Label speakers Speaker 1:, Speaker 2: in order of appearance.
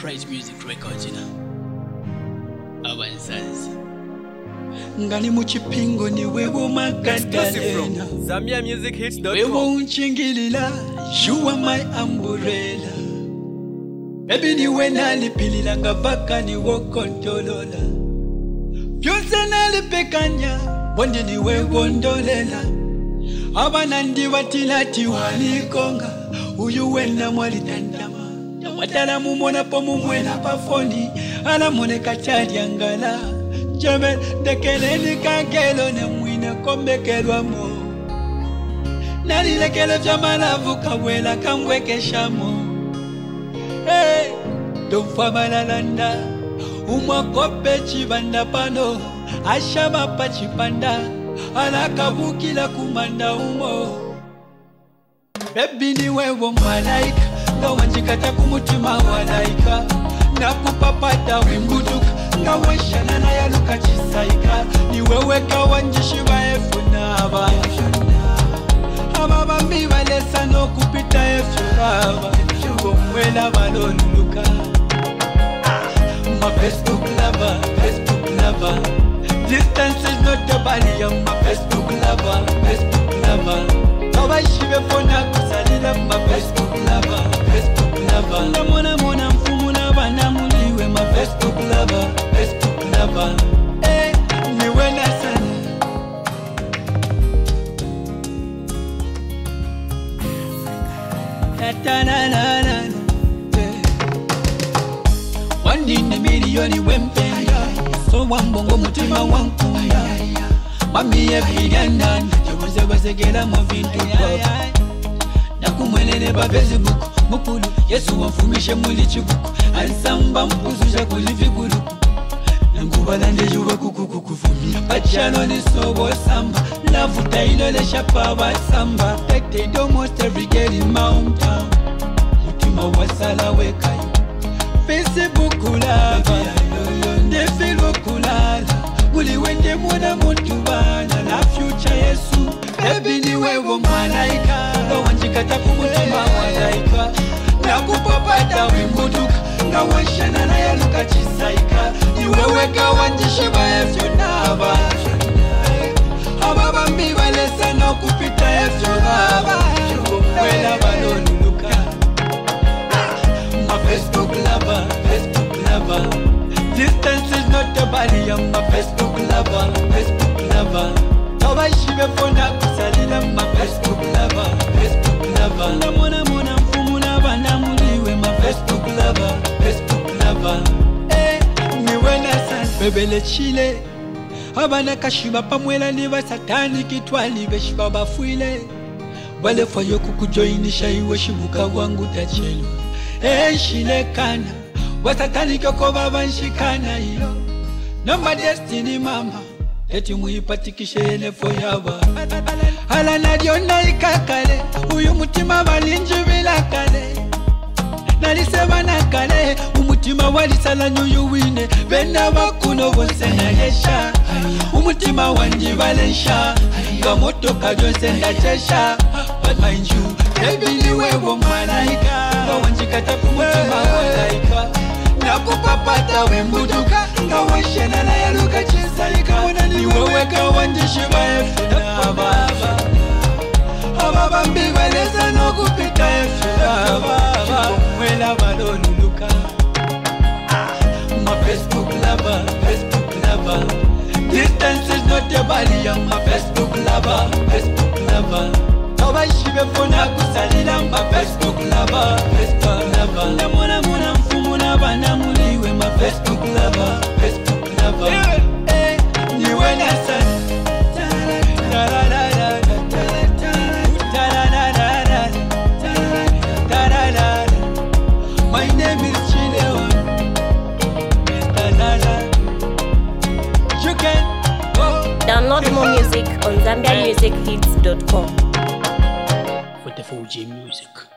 Speaker 1: Price Music Records, you know. Avanzas.
Speaker 2: Ngani muchipingo ni wewe magadalena.
Speaker 3: ZambiaMusicHits.com.
Speaker 2: Wewe unchingilila, you are my umbrella. Baby ni we nalipilila ngavaka ni wokontolola. Pyonse nalipekanya, bondi ni we wondolela. Abanandi watilati walikonga, uyu wena mwali tandama. Watala mumona po mumwena pafoni, ala mone kachari angala. Jame dekeleni kagelo ne mwina kombekelwa mo. Nalilekele vyamalavu kawela kamweke shamo. Hey, domfa malalanda, umwakope chibanda pano, ashama pachipanda, alakabukila kumanda umo. Baby ni wewe malaika, nga wanjikata kumutima walaika. Nakupapata wimbuduka, nga weshana na yaluka chisaika. Ni wewe kawanjishiba efunaba. Ababambi balesa no kupita efuraba. Gomwela baloluka. My Facebook lover, Facebook lover. Distance is not a barrier, my Facebook lover, Facebook lover. Kabashibe fona kusalila, my Facebook lover, Facebook lover. Namona mona mfumuna bana muliwe, my Facebook lover, Facebook lover. Eh, niwe na sana. Ta-ta-na-na-na. One in a million wempe. So one bongo mutima wankuya. Mami evidiandan. Jaweze gela movintu pop. Nakumwelele ba Facebook. Mukulu Yesu wafumishe muli chibuku. Ansamba mpuzusha kulifigulu. Nangubalande juwa kukukufumi. Pachano ni sobo samba. Navuta ilole shapa wa samba. Take the almost every girl in my hometown. Mutima wasala wekayo. Facebook kulava, nefilo kulala. Muli wende mwana mutubana na future Yesu. Baby ni wewe malaika, kawanjikata kumutima walaika. Nakupapata wimbuduka, ngawashana na yaluka chisaika. Ni wewe kawanjishiba efyonaba. Ababambi balesa no kupita efyonaba. Mwela baloluluka. My Facebook lover, Facebook lover. Distance is not a barrier, my Facebook lover, Facebook lover. Kabashibe fona kusalila, my Facebook lover, Facebook lover. Namona mona mfumuna bana muliwe, my Facebook lover, Facebook lover. Eh, niwe na sana. Bebele chile, abana kashiba pamwela niwa satani kitwali beshiba bafuile. Wale fayo kukujoinisha iwe shibuka wangu tachelo. Shilekana, wasatani kyoko baba nshikana iyo. No my destiny mama, eti muipatikishe enefo yaba. Hala nadiona ikakale, uyu mutima balinji bila kale. Nalisema nakale, umutima walisala nyuyu wine. Bena wakuno wose na yesha, umutima wanji valensha. Gamoto kajonse ndachesha, but mind you, baby ni wewe malaika. Kawanjikata kumutima walaika. Nakupapata wembuduka, ngawashana na yaluka chisaika. Ni wewe kawanjishiba efunaba. Ababambi balesa no kupita efunaba. Mwela baloluluka. My Facebook lover, Facebook lover. Distance is not a barrier, my Facebook lover, Facebook lover. Kabashibe fona kusalila, my Facebook lover, Facebook lover. Namona mona mfumuna bana muliwe, my Facebook lover, Facebook lover. Eh, niwe na sana. My name is Chileon, Mr. Lala. You can go.
Speaker 4: Download more music on ZambiaMusicHits.com.
Speaker 1: For the 4G music.